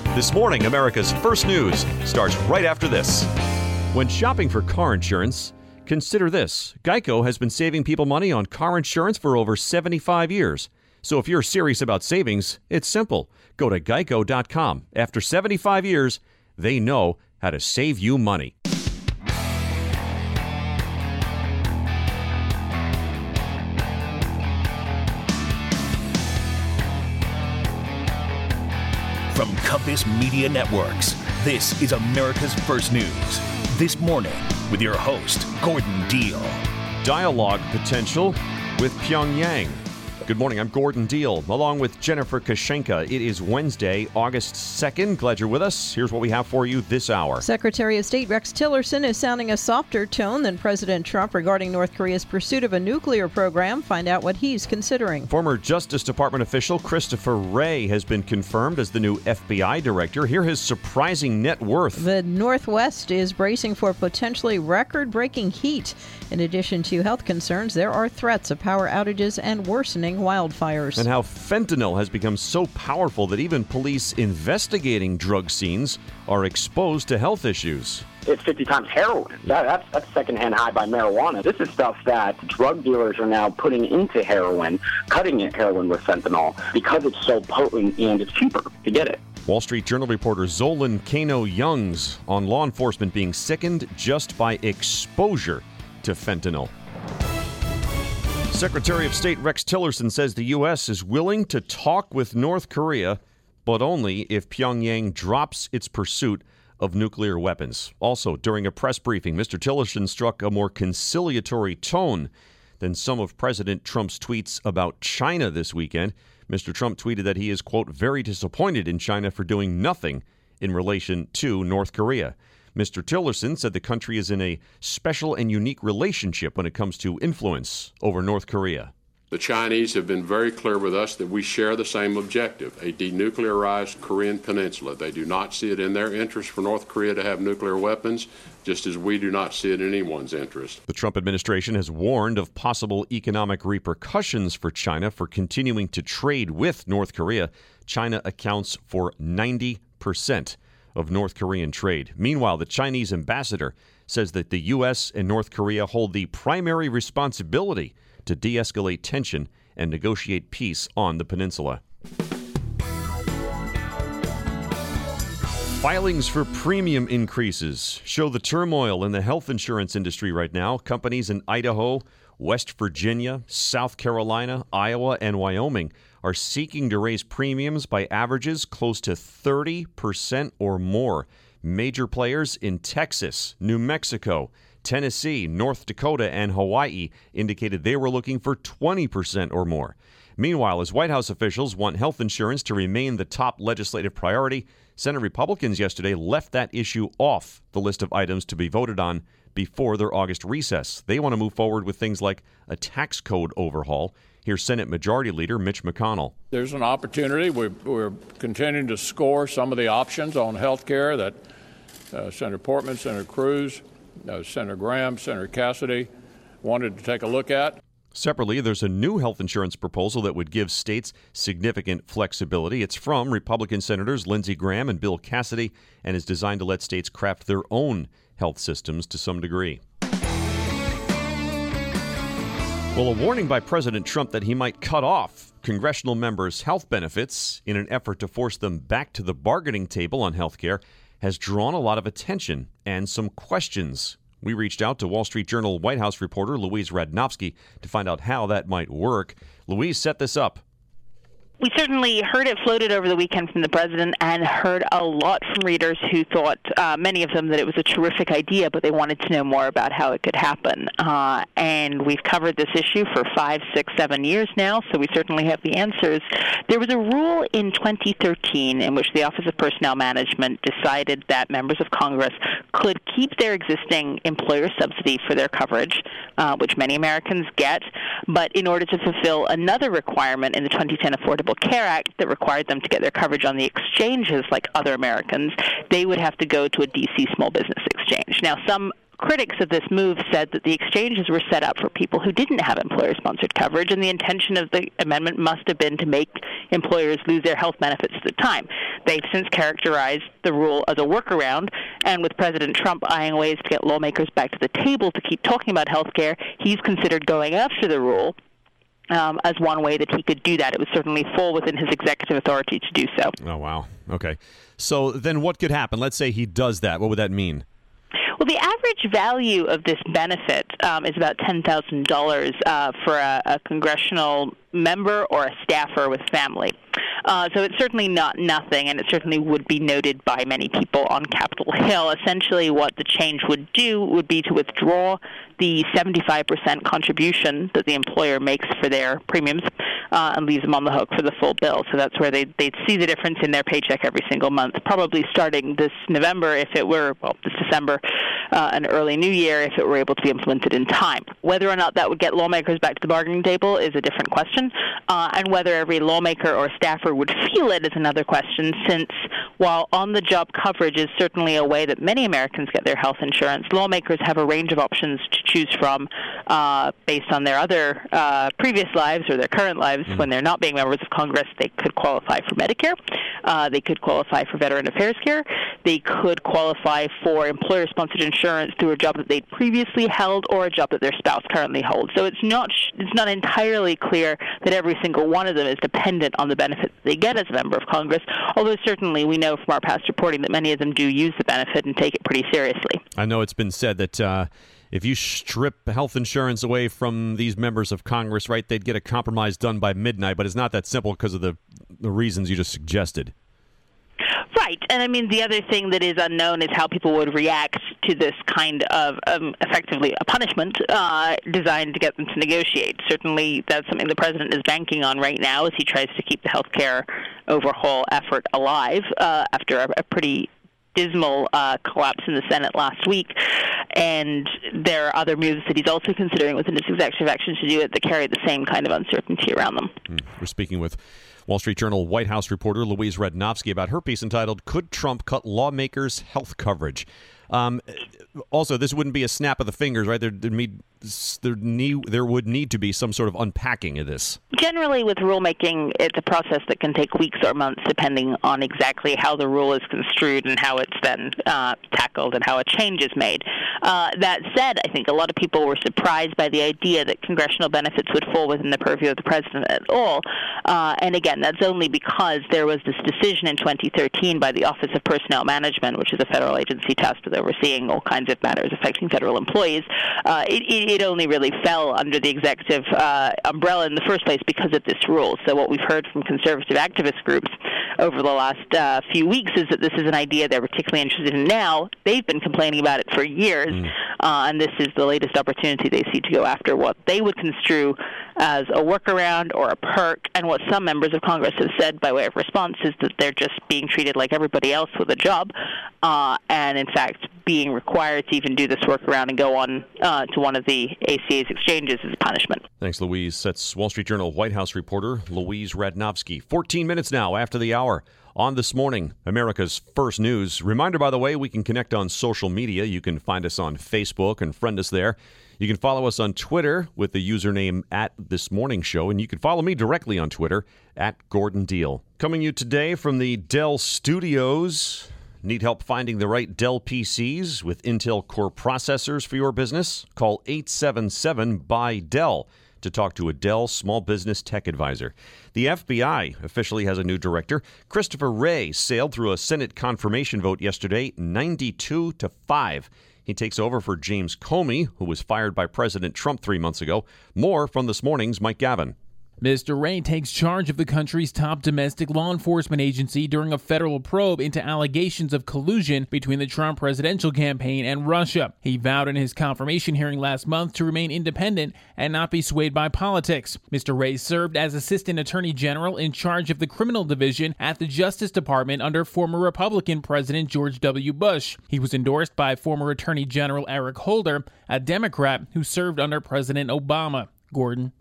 This morning, America's First News starts right after this. When shopping for car insurance, consider this. Geico has been saving people money on car insurance for over 75 years. So if you're serious about savings, it's simple. Go to geico.com. After 75 years, they know how to save you money. From Compass Media Networks, this is America's First News. This morning, with your host, Gordon Deal. Dialogue potential with Pyongyang. Good morning, I'm Gordon Deal, along with Jennifer Kashenka. It is Wednesday, August 2nd. Glad you're with us. Here's what we have for you this hour. Secretary of State Rex Tillerson is sounding a softer tone than President Trump regarding North Korea's pursuit of a nuclear program. Find out what he's considering. Former Justice Department official Christopher Wray has been confirmed as the new FBI director. Hear his surprising net worth. The Northwest is bracing for potentially record-breaking heat. In addition to health concerns, there are threats of power outages and worsening wildfires. And how fentanyl has become so powerful that even police investigating drug scenes are exposed to health issues. It's 50 times heroin. That's secondhand high by marijuana. This is stuff that drug dealers are now putting into heroin, cutting heroin with fentanyl because it's so potent and it's cheaper to get it. Wall Street Journal reporter Zolan Kano-Youngs on law enforcement being sickened just by exposure to fentanyl. Secretary of State Rex Tillerson says the U.S. is willing to talk with North Korea, but only if Pyongyang drops its pursuit of nuclear weapons. Also, during a press briefing, Mr. Tillerson struck a more conciliatory tone than some of President Trump's tweets about China this weekend. Mr. Trump tweeted that he is, quote, very disappointed in China for doing nothing in relation to North Korea. Mr. Tillerson said the country is in a special and unique relationship when it comes to influence over North Korea. The Chinese have been very clear with us that we share the same objective, a denuclearized Korean peninsula. They do not see it in their interest for North Korea to have nuclear weapons, just as we do not see it in anyone's interest. The Trump administration has warned of possible economic repercussions for China for continuing to trade with North Korea. China accounts for 90% of North Korean trade. Meanwhile, the Chinese ambassador says that the U.S. and North Korea hold the primary responsibility to de-escalate tension and negotiate peace on the peninsula. Filings for premium increases show the turmoil in the health insurance industry right now. Companies in Idaho, West Virginia, South Carolina, Iowa, and Wyoming are seeking to raise premiums by averages close to 30% or more. Major players in Texas, New Mexico, Tennessee, North Dakota, and Hawaii indicated they were looking for 20% or more. Meanwhile, as White House officials want health insurance to remain the top legislative priority, Senate Republicans yesterday left that issue off the list of items to be voted on before their August recess. They want to move forward with things like a tax code overhaul. Here's Senate Majority Leader Mitch McConnell. There's an opportunity. We're continuing to score some of the options on health care that Senator Portman, Senator Cruz, Senator Graham, Senator Cassidy wanted to take a look at. Separately, there's a new health insurance proposal that would give states significant flexibility. It's from Republican Senators Lindsey Graham and Bill Cassidy and is designed to let states craft their own health systems to some degree. Well, a warning by President Trump that he might cut off congressional members' health benefits in an effort to force them back to the bargaining table on health care has drawn a lot of attention and some questions. We reached out to Wall Street Journal White House reporter Louise Radnofsky to find out how that might work. Louise, set this up. We certainly heard it floated over the weekend from the president and heard a lot from readers who thought, many of them, that it was a terrific idea, but they wanted to know more about how it could happen. And we've covered this issue for 5, 6, 7 years now, so we certainly have the answers. There was a rule in 2013 in which the Office of Personnel Management decided that members of Congress could keep their existing employer subsidy for their coverage, which many Americans get, but in order to fulfill another requirement in the 2010 Affordable Care Act that required them to get their coverage on the exchanges like other Americans, they would have to go to a D.C. small business exchange. Now, some critics of this move said that the exchanges were set up for people who didn't have employer-sponsored coverage, and the intention of the amendment must have been to make employers lose their health benefits at the time. They've since characterized the rule as a workaround, and with President Trump eyeing ways to get lawmakers back to the table to keep talking about health care, he's considered going after the rule as one way that he could do that. It would certainly fall within his executive authority to do so. Oh, wow. Okay. So then what could happen? Let's say he does that. What would that mean? Well, the average value of this benefit is about $10,000 for a congressional member or a staffer with family. So it's certainly not nothing, and it certainly would be noted by many people on Capitol Hill. Essentially, what the change would do would be to withdraw the 75% contribution that the employer makes for their premiums and leaves them on the hook for the full bill. So that's where they'd see the difference in their paycheck every single month, probably starting this November if it were, this December and early New Year if it were able to be implemented in time. Whether or not that would get lawmakers back to the bargaining table is a different question, and whether every lawmaker or staffer would feel it is another question, since while on-the-job coverage is certainly a way that many Americans get their health insurance, lawmakers have a range of options to choose from based on their other previous lives or their current lives. When they're not being members of Congress, they could qualify for Medicare. They could qualify for Veteran Affairs care. They could qualify for employer-sponsored insurance through a job that they'd previously held or a job that their spouse currently holds. So it's not entirely clear that every single one of them is dependent on the benefits they get as a member of Congress, although certainly we know from our past reporting that many of them do use the benefit and take it pretty seriously. I know it's been said that if you strip health insurance away from these members of Congress, right, they'd get a compromise done by midnight, but it's not that simple because of the reasons you just suggested. Right. And I mean, the other thing that is unknown is how people would react to this kind of effectively a punishment designed to get them to negotiate. Certainly that's something the president is banking on right now as he tries to keep the health care overhaul effort alive after a pretty dismal collapse in the Senate last week. And there are other moves that he's also considering within his executive action to do it that carry the same kind of uncertainty around them. We're speaking with Wall Street Journal White House reporter Louise Radnofsky about her piece entitled, Could Trump Cut Lawmakers' Health Coverage? Also, this wouldn't be a snap of the fingers, right? There would need to be some sort of unpacking of this. Generally, with rulemaking, it's a process that can take weeks or months, depending on exactly how the rule is construed and how it's then tackled and how a change is made. That said, I think a lot of people were surprised by the idea that congressional benefits would fall within the purview of the president at all. And again, that's only because there was this decision in 2013 by the Office of Personnel Management, which is a federal agency tasked with overseeing all kinds of matters affecting federal employees. It only really fell under the executive umbrella in the first place because of this rule. So what we've heard from conservative activist groups over the last few weeks is that this is an idea they're particularly interested in now. They've been complaining about it for years, and this is the latest opportunity they see to go after what they would construe as a workaround or a perk, and what some members of Congress have said by way of response is that they're just being treated like everybody else with a job, and in fact being required to even do this workaround and go on to one of the ACA's exchanges as a punishment. Thanks, Louise. That's Wall Street Journal White House reporter Louise Radnofsky. 14 minutes now after the hour. On This Morning, America's First News. Reminder, by the way, we can connect on social media. You can find us on Facebook and friend us there. You can follow us on Twitter with the username @ThisMorningShow, and you can follow me directly on Twitter @GordonDeal. Coming you today from the Dell Studios. Need help finding the right Dell PCs with Intel Core processors for your business? Call 877-BUY-DELL to talk to a Dell Small Business Tech Advisor. The FBI officially has a new director. Christopher Wray sailed through a Senate confirmation vote yesterday, 92-5. He takes over for James Comey, who was fired by President Trump 3 months ago. More from This Morning's Mike Gavin. Mr. Wray takes charge of the country's top domestic law enforcement agency during a federal probe into allegations of collusion between the Trump presidential campaign and Russia. He vowed in his confirmation hearing last month to remain independent and not be swayed by politics. Mr. Wray served as Assistant Attorney General in charge of the criminal division at the Justice Department under former Republican President George W. Bush. He was endorsed by former Attorney General Eric Holder, a Democrat who served under President Obama. Gordon.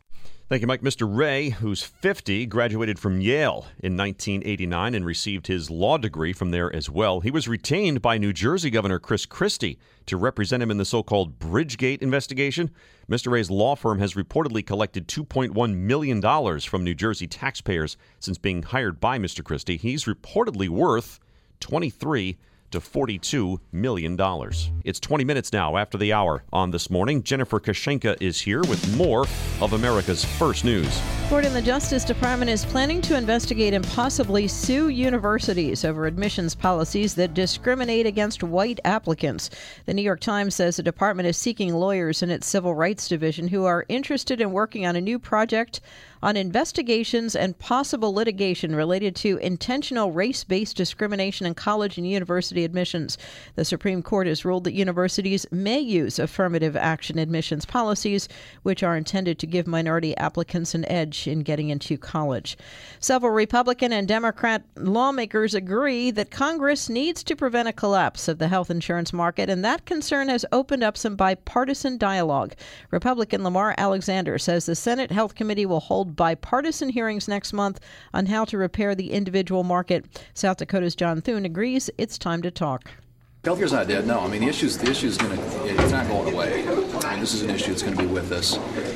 Thank you, Mike. Mr. Ray, who's 50, graduated from Yale in 1989 and received his law degree from there as well. He was retained by New Jersey Governor Chris Christie to represent him in the so-called Bridgegate investigation. Mr. Ray's law firm has reportedly collected $2.1 million from New Jersey taxpayers since being hired by Mr. Christie. He's reportedly worth $23 to $42 million. It's 20 minutes now after the hour on This Morning. Jennifer Kashenka is here with more of America's First News. Court in the Justice Department is planning to investigate and possibly sue universities over admissions policies that discriminate against white applicants. The New York Times says the department is seeking lawyers in its Civil Rights Division who are interested in working on a new project on investigations and possible litigation related to intentional race-based discrimination in college and university admissions. The Supreme Court has ruled that universities may use affirmative action admissions policies, which are intended to give minority applicants an edge in getting into college. Several Republican and Democrat lawmakers agree that Congress needs to prevent a collapse of the health insurance market, and that concern has opened up some bipartisan dialogue. Republican Lamar Alexander says the Senate Health Committee will hold bipartisan hearings next month on how to repair the individual market. South Dakota's John Thune agrees it's time to talk. Healthcare's not dead. No, I mean the issue is it's not going away. I mean, this is an issue that's going to be with us,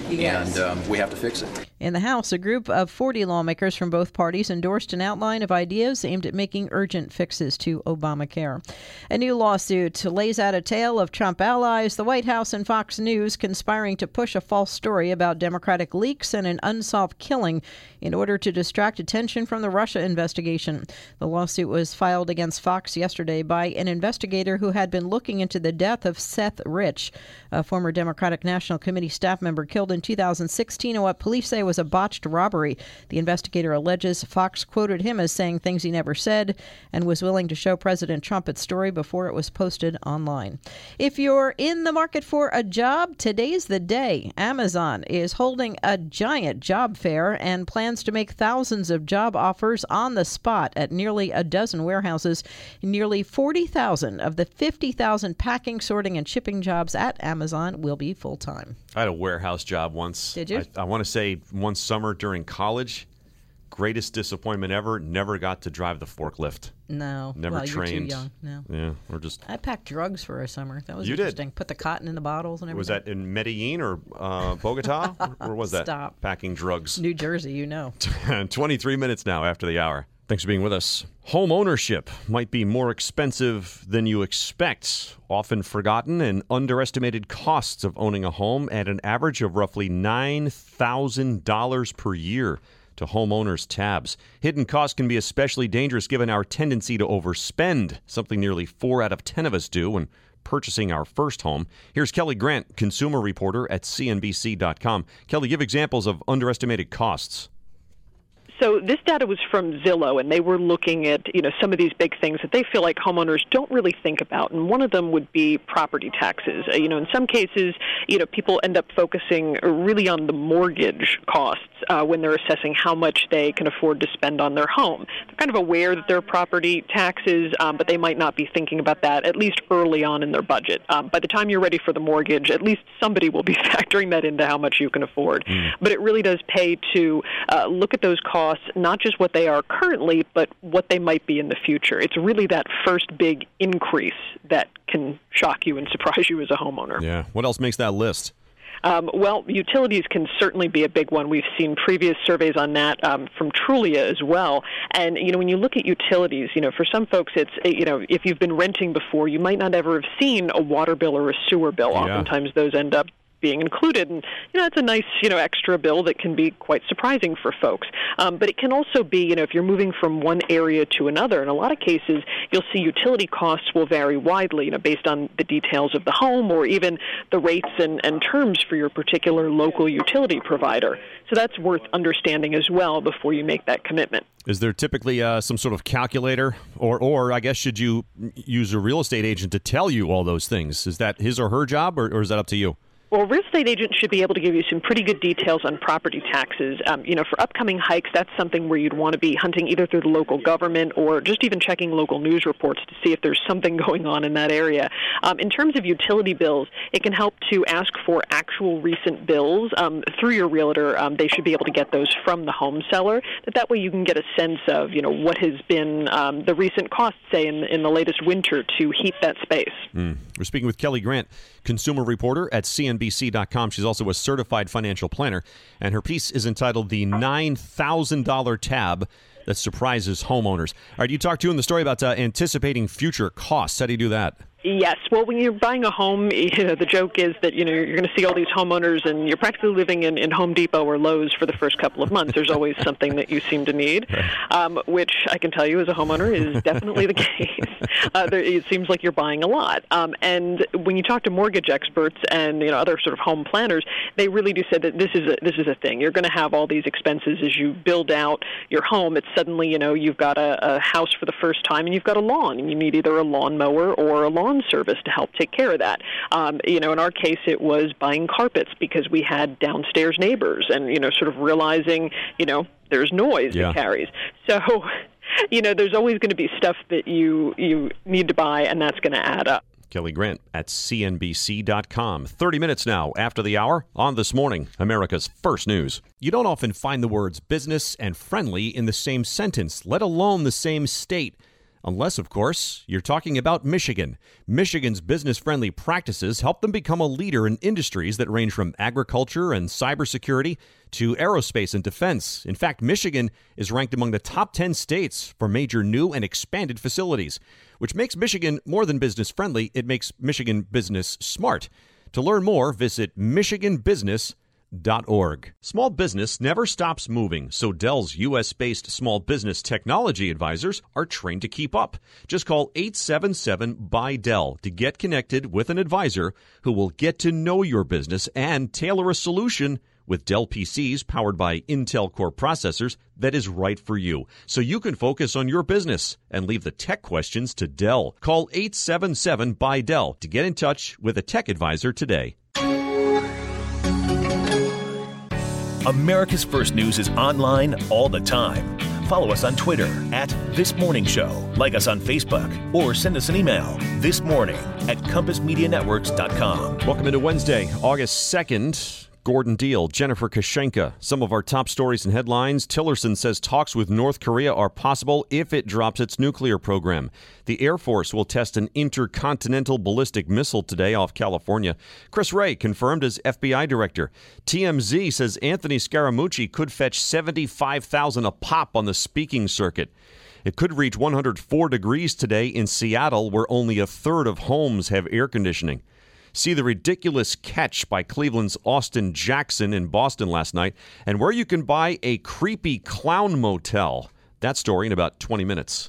and we have to fix it. In the House, a group of 40 lawmakers from both parties endorsed an outline of ideas aimed at making urgent fixes to Obamacare. A new lawsuit lays out a tale of Trump allies, the White House, and Fox News conspiring to push a false story about Democratic leaks and an unsolved killing in order to distract attention from the Russia investigation. The lawsuit was filed against Fox yesterday by an investigator who had been looking into the death of Seth Rich, a former Democratic National Committee staff member killed in 2016 in what police say was a botched robbery. The investigator alleges Fox quoted him as saying things he never said and was willing to show President Trump its story before it was posted online. If you're in the market for a job, today's the day. Amazon is holding a giant job fair and plans to make thousands of job offers on the spot at nearly a dozen warehouses. Nearly 40,000 of the 50,000 packing, sorting, and shipping jobs at Amazon will be full-time. I had a warehouse job once. Did you? I want to say one summer during college. Greatest disappointment ever. Never got to drive the forklift. No. Never trained. You're too young. No. Yeah, or just. I packed drugs for a summer. That was You interesting. did? Put the cotton in the bottles and everything. Was that in Medellin or Bogota? Or was that Stop. packing drugs? New Jersey, you know. 23 minutes now after the hour. Thanks for being with us. Home ownership might be more expensive than you expect. Often forgotten and underestimated costs of owning a home at an average of roughly $9,000 per year to homeowners' tabs. Hidden costs can be especially dangerous given our tendency to overspend, something nearly 4 out of 10 of us do when purchasing our first home. Here's Kelly Grant, consumer reporter at CNBC.com. Kelly, give examples of underestimated costs. So this data was from Zillow, and they were looking at, some of these big things that they feel like homeowners don't really think about. And one of them would be property taxes. In some cases, people end up focusing really on the mortgage costs when they're assessing how much they can afford to spend on their home. They're kind of aware that there are property taxes, but they might not be thinking about that, at least early on in their budget. By the time you're ready for the mortgage, at least somebody will be factoring that into how much you can afford. But it really does pay to look at those costs, not just what they are currently, but what they might be in the future. It's really that first big increase that can shock you and surprise you as a homeowner. Yeah. What else makes that list? Well, utilities can certainly be a big one. We've seen previous surveys on that from Trulia as well. And, when you look at utilities, for some folks, it's, if you've been renting before, you might not ever have seen a water bill or a sewer bill. Yeah. Oftentimes those end up being included, and it's a nice extra bill that can be quite surprising for folks. But it can also be if you're moving from one area to another. In a lot of cases, you'll see utility costs will vary widely, based on the details of the home or even the rates and terms for your particular local utility provider. So that's worth understanding as well before you make that commitment. Is there typically some sort of calculator, or I guess should you use a real estate agent to tell you all those things? Is that his or her job, or is that up to you? Well, real estate agents should be able to give you some pretty good details on property taxes. For upcoming hikes, that's something where you'd want to be hunting either through the local government or just even checking local news reports to see if there's something going on in that area. In terms of utility bills, it can help to ask for actual recent bills through your realtor. They should be able to get those from the home seller. That way you can get a sense of, what has been the recent costs, say, in the latest winter to heat that space. We're speaking with Kelly Grant, consumer reporter at CNBC.com. She's also a certified financial planner, and her piece is entitled The $9,000 Tab That Surprises Homeowners. All right, you talked to in the story about anticipating future costs. How do you do that? Yes. Well, when you're buying a home, the joke is that, you're going to see all these homeowners and you're practically living in Home Depot or Lowe's for the first couple of months. There's always something that you seem to need, which I can tell you as a homeowner is definitely the case. It seems like you're buying a lot. And when you talk to mortgage experts and, other sort of home planners, they really do say that this is a thing. You're going to have all these expenses as you build out your home. It's suddenly, you've got a house for the first time and you've got a lawn and you need either a lawnmower or a lawn service to help take care of that. In our case, it was buying carpets because we had downstairs neighbors and, sort of realizing, there's noise it carries. So, there's always going to be stuff that you need to buy, and that's going to add up. Kelly Grant at CNBC.com. 30 minutes now after the hour on This Morning, America's First News. You don't often find the words business and friendly in the same sentence, let alone the same state. Unless, of course, you're talking about Michigan. Michigan's business-friendly practices help them become a leader in industries that range from agriculture and cybersecurity to aerospace and defense. In fact, Michigan is ranked among the top 10 states for major new and expanded facilities, which makes Michigan more than business-friendly. It makes Michigan business smart. To learn more, visit michiganbusiness.org. Small business never stops moving, so Dell's U.S.-based small business technology advisors are trained to keep up. Just call 877-BUY-DELL to get connected with an advisor who will get to know your business and tailor a solution with Dell PCs powered by Intel Core processors that is right for you, so you can focus on your business and leave the tech questions to Dell. Call 877-BUY-DELL to get in touch with a tech advisor today. America's First News is online all the time. Follow us on Twitter @ThisMorningShow. Like us on Facebook or send us an email thismorning@compassmedianetworks.com. Welcome into Wednesday, August 2nd. Gordon Deal, Jennifer Kashenka. Some of our top stories and headlines. Tillerson says talks with North Korea are possible if it drops its nuclear program. The Air Force will test an intercontinental ballistic missile today off California. Chris Wray confirmed as FBI director. TMZ says Anthony Scaramucci could fetch $75,000 a pop on the speaking circuit. It could reach 104 degrees today in Seattle, where only a third of homes have air conditioning. See The Ridiculous Catch by Cleveland's Austin Jackson in Boston last night, and where you can buy a creepy clown motel. That story in about 20 minutes.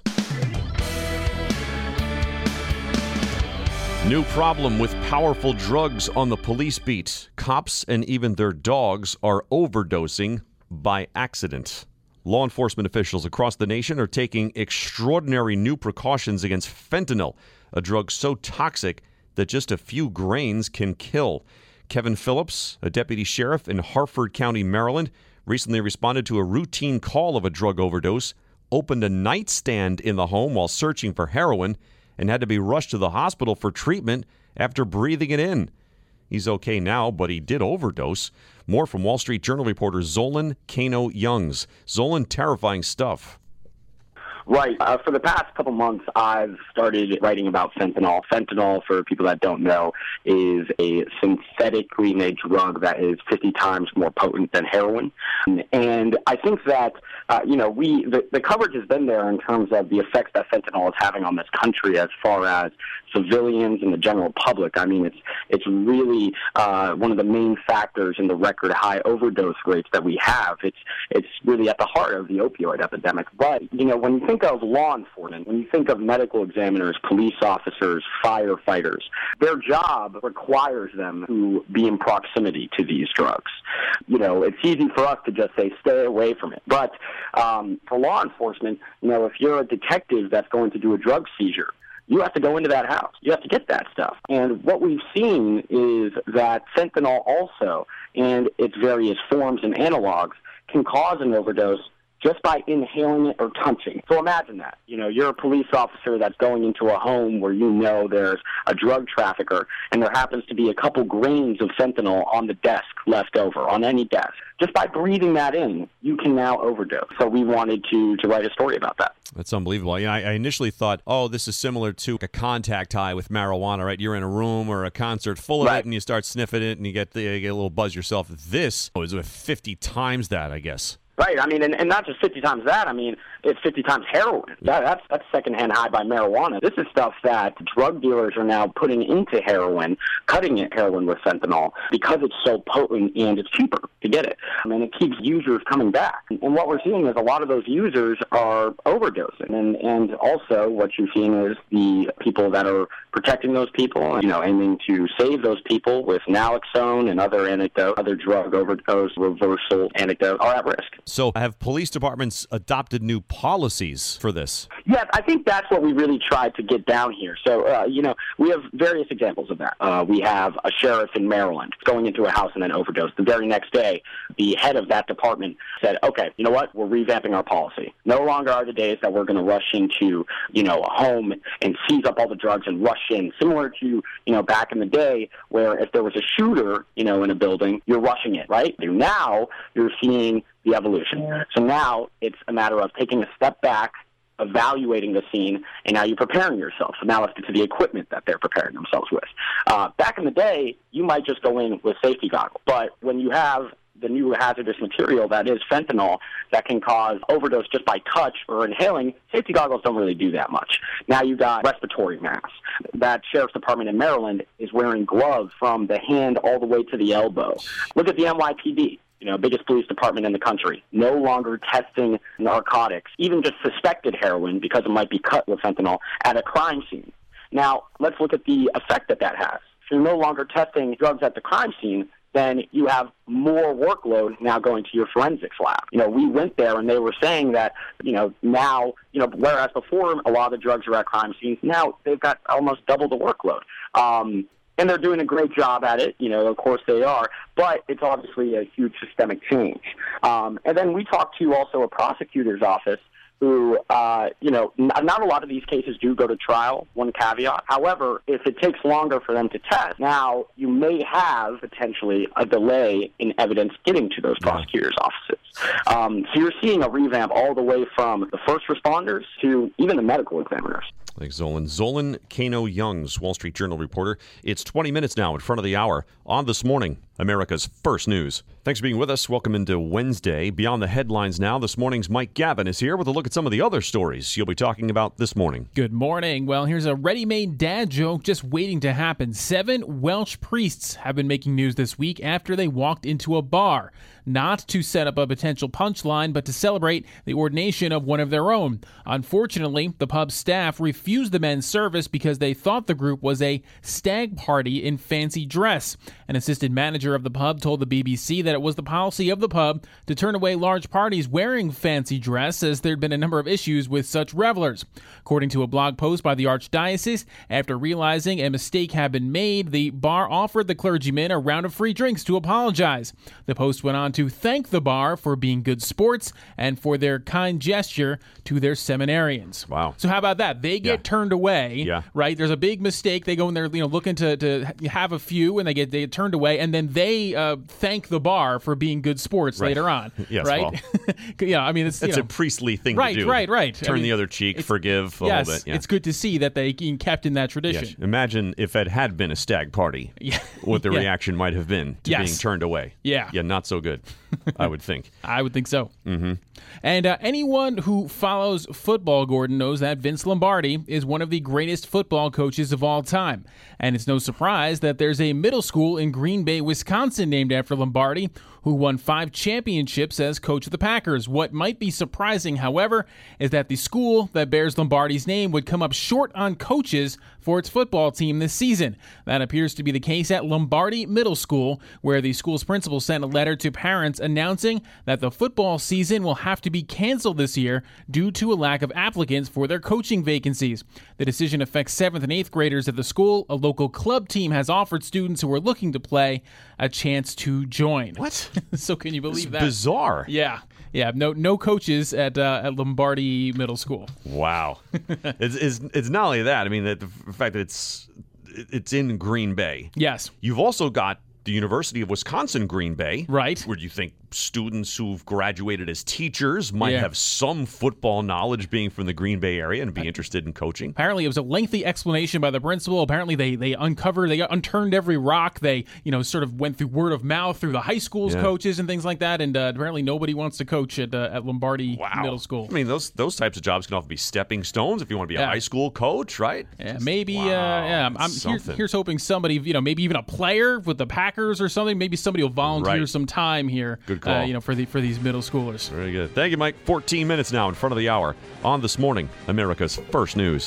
New problem with powerful drugs on the police beat. Cops and even their dogs are overdosing by accident. Law enforcement officials across the nation are taking extraordinary new precautions against fentanyl, a drug so toxic that just a few grains can kill. Kevin Phillips, a deputy sheriff in Harford County, Maryland, recently responded to a routine call of a drug overdose, opened a nightstand in the home while searching for heroin, and had to be rushed to the hospital for treatment after breathing it in. He's okay now, but he did overdose. More from Wall Street Journal reporter Zolan Kano-Youngs. Zolan, terrifying stuff. Right. For the past couple months, I've started writing about fentanyl. Fentanyl, for people that don't know, is a synthetically made drug that is 50 times more potent than heroin. And I think that, the coverage has been there in terms of the effects that fentanyl is having on this country as far as civilians and the general public. I mean, it's really one of the main factors in the record high overdose rates that we have. It's really at the heart of the opioid epidemic. But, when you think of law enforcement, when you think of medical examiners, police officers, firefighters, their job requires them to be in proximity to these drugs. It's easy for us to just say, stay away from it. But for law enforcement, if you're a detective that's going to do a drug seizure, you have to go into that house. You have to get that stuff. And what we've seen is that fentanyl also, and its various forms and analogs, can cause an overdose just by inhaling it or touching. So imagine that. You're a police officer that's going into a home where there's a drug trafficker, and there happens to be a couple grains of fentanyl on the desk left over, on any desk. Just by breathing that in, you can now overdose. So we wanted to write a story about that. That's unbelievable. I initially thought, this is similar to a contact high with marijuana, right? You're in a room or a concert full of it, and you start sniffing it, and you get a little buzz yourself. This is with 50 times that, I guess. Right. I mean, and not just 50 times that. I mean, it's 50 times heroin. That's secondhand high by marijuana. This is stuff that drug dealers are now putting into heroin, cutting heroin with fentanyl because it's so potent and it's cheaper to get it. I mean, it keeps users coming back. And what we're seeing is a lot of those users are overdosing. And also what you're seeing is the people that are protecting those people, aiming to save those people with naloxone and other drug overdose reversal anecdotes are at risk. So have police departments adopted new policies for this? Yes, I think that's what we really tried to get down here. So, we have various examples of that. We have a sheriff in Maryland going into a house and then overdosed. The very next day, the head of that department said, okay, you know what? We're revamping our policy. No longer are the days that we're going to rush into, a home and seize up all the drugs and rush in. Similar to, back in the day where if there was a shooter, in a building, you're rushing it, right? Now you're seeing the evolution. So now it's a matter of taking a step back, evaluating the scene, and now you're preparing yourself. So now let's get to the equipment that they're preparing themselves with. Back in the day, you might just go in with safety goggles. But when you have the new hazardous material that is fentanyl that can cause overdose just by touch or inhaling, safety goggles don't really do that much. Now you got respiratory masks. That sheriff's department in Maryland is wearing gloves from the hand all the way to the elbow. Look at the NYPD. Biggest police department in the country, no longer testing narcotics, even just suspected heroin because it might be cut with fentanyl at a crime scene. Now, let's look at the effect that has. If you're no longer testing drugs at the crime scene, then you have more workload now going to your forensics lab. We went there and they were saying that, now, whereas before a lot of the drugs are at crime scenes, now they've got almost double the workload. And they're doing a great job at it, of course they are, but it's obviously a huge systemic change. And then we talked to also a prosecutor's office who, not a lot of these cases do go to trial, one caveat. However, if it takes longer for them to test, now you may have potentially a delay in evidence getting to those prosecutors' offices. So you're seeing a revamp all the way from the first responders to even the medical examiners. Thanks, Zolan. Zolan Kano-Youngs, Wall Street Journal reporter. It's 20 minutes now in front of the hour on This Morning, America's First News. Thanks for being with us. Welcome into Wednesday. Beyond the headlines now, this morning's Mike Gavin is here with a look at some of the other stories you'll be talking about this morning. Good morning. Well, here's a ready-made dad joke just waiting to happen. 7 Welsh priests have been making news this week after they walked into a bar. Not to set up a potential punchline, but to celebrate the ordination of one of their own. Unfortunately, the pub staff refused the men's service because they thought the group was a stag party in fancy dress. An assistant manager of the pub told the BBC that it was the policy of the pub to turn away large parties wearing fancy dress, as there'd been a number of issues with such revelers. According to a blog post by the Archdiocese, after realizing a mistake had been made, the bar offered the clergymen a round of free drinks to apologize. The post went on to thank the bar for being good sports and for their kind gesture to their seminarians. Wow. So how about that? They get turned away, right? There's a big mistake. They go in there, looking to have a few, and they get turned away, and then they thank the bar for being good sports later on, yes, right? Well, I mean, it's a priestly thing to do. Right. Turn the other cheek, forgive a little bit. Yeah. It's good to see that they kept in that tradition. Yes. Imagine if it had been a stag party, what the reaction might have been to being turned away. Yeah, not so good. I would think. I would think so. Mm-hmm. And anyone who follows football, Gordon, knows that Vince Lombardi is one of the greatest football coaches of all time. And it's no surprise that there's a middle school in Green Bay, Wisconsin, named after Lombardi, who won 5 championships as coach of the Packers. What might be surprising, however, is that the school that bears Lombardi's name would come up short on coaches for its football team this season. That appears to be the case at Lombardi Middle School, where the school's principal sent a letter to parents announcing that the football season will have to be canceled this year due to a lack of applicants for their coaching vacancies. The decision affects 7th and 8th graders at the school. A local club team has offered students who are looking to play a chance to join. What? So can you believe that? Bizarre. Yeah. No coaches at Lombardi Middle School. Wow. It's not only that. I mean, the fact that it's in Green Bay. Yes. You've also got the University of Wisconsin Green Bay. Right. Where you think students who've graduated as teachers might have some football knowledge being from the Green Bay area and be interested in coaching. Apparently, it was a lengthy explanation by the principal. Apparently, they unturned every rock. They, sort of went through word of mouth through the high school's coaches and things like that. And apparently, nobody wants to coach at Lombardi Middle School. I mean, those types of jobs can often be stepping stones if you want to be a high school coach, right? Yeah, maybe. Here's hoping somebody, maybe even a player with the Packers or something. Maybe somebody will volunteer some time here. Good call. For these middle schoolers. Very good. Thank you, Mike. 14 minutes now in front of the hour on This Morning, America's First News.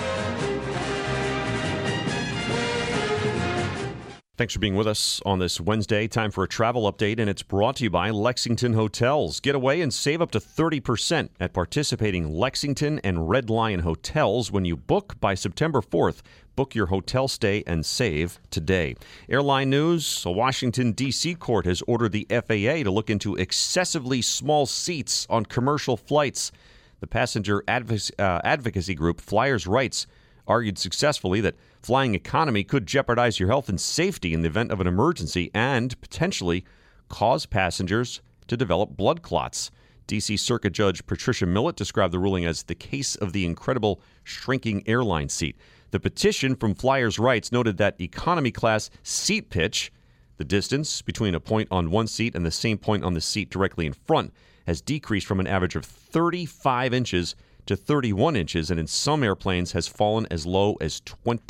Thanks for being with us on this Wednesday. Time for a travel update, and it's brought to you by Lexington Hotels. Get away and save up to 30% at participating Lexington and Red Lion hotels when you book by September 4th. Book your hotel stay and save today. Airline news, a Washington, D.C. court has ordered the FAA to look into excessively small seats on commercial flights. The passenger advocacy group Flyers' Rights argued successfully that flying economy could jeopardize your health and safety in the event of an emergency and potentially cause passengers to develop blood clots. D.C. Circuit Judge Patricia Millett described the ruling as the case of the incredible shrinking airline seat. The petition from Flyers' Rights noted that economy class seat pitch, the distance between a point on one seat and the same point on the seat directly in front, has decreased from an average of 35 inches to 31 inches, and in some airplanes has fallen as low as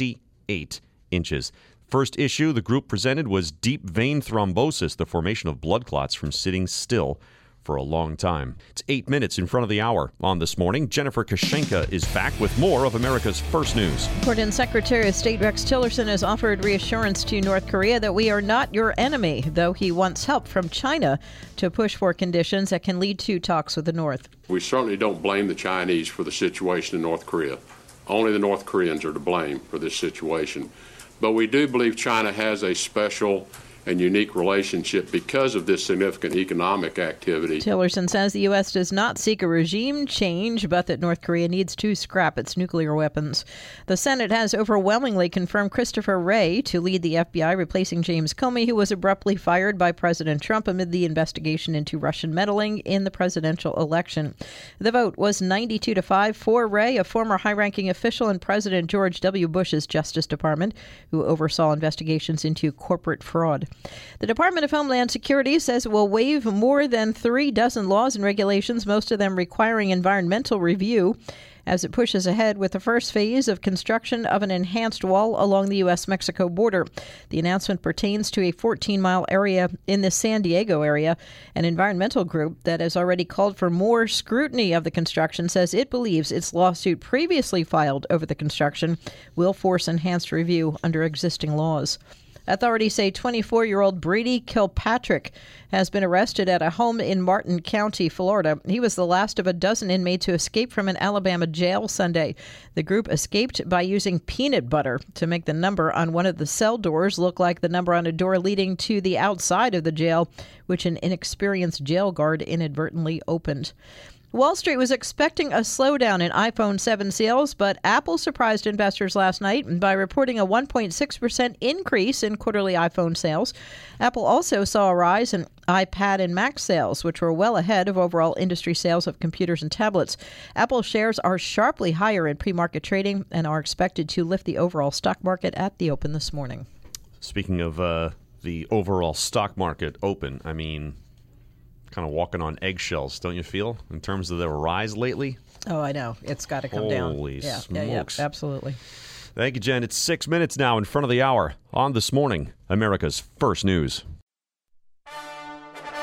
28 inches. First issue the group presented was deep vein thrombosis, the formation of blood clots from sitting still for a long time. It's 8 minutes in front of the hour on This Morning. Jennifer Kashenka is back with more of America's First News. Important Secretary of State Rex Tillerson has offered reassurance to North Korea that we are not your enemy, though he wants help from China to push for conditions that can lead to talks with the North. We certainly don't blame the Chinese for the situation in North Korea. Only the North Koreans are to blame for this situation. But we do believe China has a special and unique relationship because of this significant economic activity. Tillerson says the U.S. does not seek a regime change, but that North Korea needs to scrap its nuclear weapons. The Senate has overwhelmingly confirmed Christopher Wray to lead the FBI, replacing James Comey, who was abruptly fired by President Trump amid the investigation into Russian meddling in the presidential election. The vote was 92-5 for Wray, a former high-ranking official in President George W. Bush's Justice Department, who oversaw investigations into corporate fraud. The Department of Homeland Security says it will waive more than 36 laws and regulations, most of them requiring environmental review, as it pushes ahead with the first phase of construction of an enhanced wall along the U.S.-Mexico border. The announcement pertains to a 14-mile area in the San Diego area. An environmental group that has already called for more scrutiny of the construction says it believes its lawsuit previously filed over the construction will force enhanced review under existing laws. Authorities say 24-year-old Brady Kilpatrick has been arrested at a home in Martin County, Florida. He was the last of a dozen inmates to escape from an Alabama jail Sunday. The group escaped by using peanut butter to make the number on one of the cell doors look like the number on a door leading to the outside of the jail, which an inexperienced jail guard inadvertently opened. Wall Street was expecting a slowdown in iPhone 7 sales, but Apple surprised investors last night by reporting a 1.6% increase in quarterly iPhone sales. Apple also saw a rise in iPad and Mac sales, which were well ahead of overall industry sales of computers and tablets. Apple shares are sharply higher in pre-market trading and are expected to lift the overall stock market at the open this morning. Speaking of the overall stock market open, I mean, kind of walking on eggshells, don't you feel, in terms of the rise lately? Oh, I know. It's got to come down. Holy smokes. Yeah, absolutely. Thank you, Jen. It's 6 minutes now in front of the hour on This Morning, America's First News.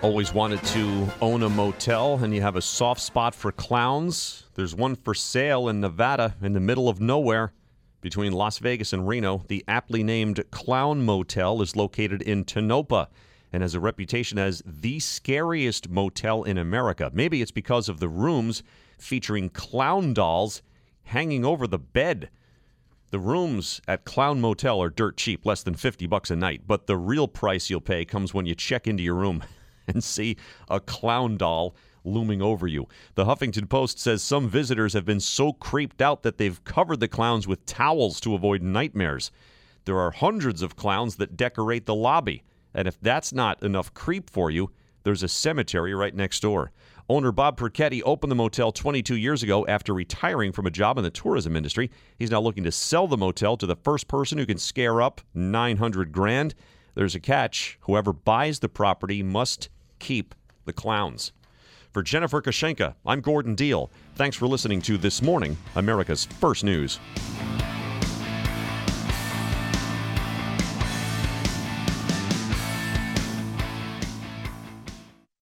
Always wanted to own a motel and you have a soft spot for clowns? There's one for sale in Nevada in the middle of nowhere between Las Vegas and Reno. The aptly named Clown Motel is located in Tonopah and has a reputation as the scariest motel in America. Maybe it's because of the rooms featuring clown dolls hanging over the bed. The rooms at Clown Motel are dirt cheap, less than $50 a night, but the real price you'll pay comes when you check into your room and see a clown doll looming over you. The Huffington Post says some visitors have been so creeped out that they've covered the clowns with towels to avoid nightmares. There are hundreds of clowns that decorate the lobby, and if that's not enough creep for you, there's a cemetery right next door. Owner Bob Perchetti opened the motel 22 years ago after retiring from a job in the tourism industry. He's now looking to sell the motel to the first person who can scare up $900,000. There's a catch. Whoever buys the property must keep the clowns. For Jennifer Koshenka, I'm Gordon Deal. Thanks for listening to This Morning, America's First News.